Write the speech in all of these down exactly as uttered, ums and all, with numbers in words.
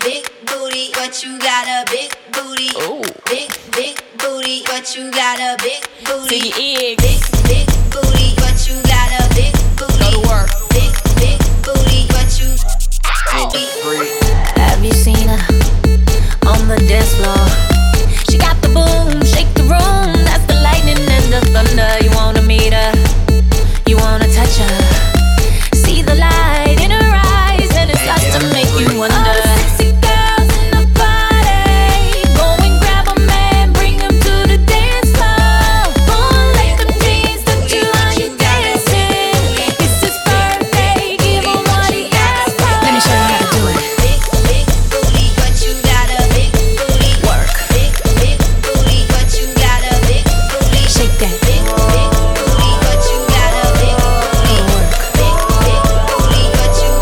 big booty, but you got a big booty. Ooh. Big, big booty, but you got a big booty. See your egg. Big, big booty, but you got a big booty. Go to work. Big, big booty, but you. Have you seen her on the dance floor? She got the boom, shake the room. That's the lightning and the thunder. You wanna meet her, you wanna touch her. See the light in her eyes, and it starts to make you wonder. All the sexy girls in the party, go and grab a man, bring him to the dance floor. Go and let them dance, touch you while you dancing. It's his birthday, give him what he asked for. Let me show you how to do it. Big, big booty, but you got a big booty. Work. Big, big booty, but you got a big booty. Shake that. Big, big booty, but you got a big booty. Big, big booty, but you.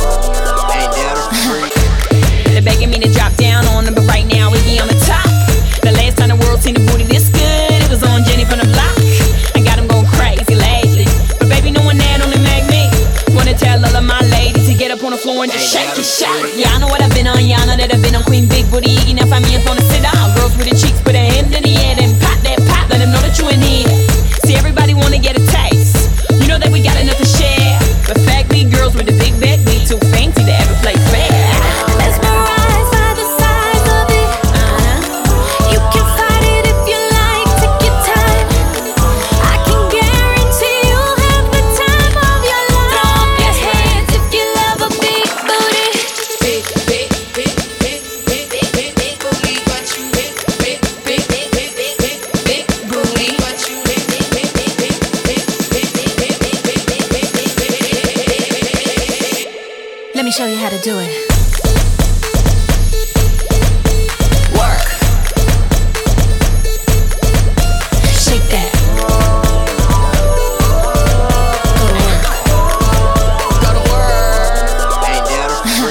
They're begging me to drop down on them, but right now Iggy on the top. The last time the world seen a booty this good, it was on Jenny from the block. I got them going crazy lately, but baby, no one that only make me wanna tell all of my ladies to get up on the floor and just shake it, shake. Yeah, I know what I've been on, yeah, I know that I've been on Queen Big Booty Iggy. Now find me up on the sit down. Girls with the cheeks, put a hand in the air, then pop that pop. Let them know that you in here. See, everybody wanna get a taste. You know that we got enough to share, but fat girls with the big back, we too fancy to ever play fair. Mesmerized by the size of it. Uh-huh. You can fight it if you like. Take your time. I can guarantee you'll have the time of your life. Throw up your hands if you love a big booty. Big, big, big, big, big, big, big, big booty, but you big, big, big, big, big, big, big, big booty, but you big, big, big, big, big, big, big, big, big, big, big, big, big, big, big. Let me show you how to do it.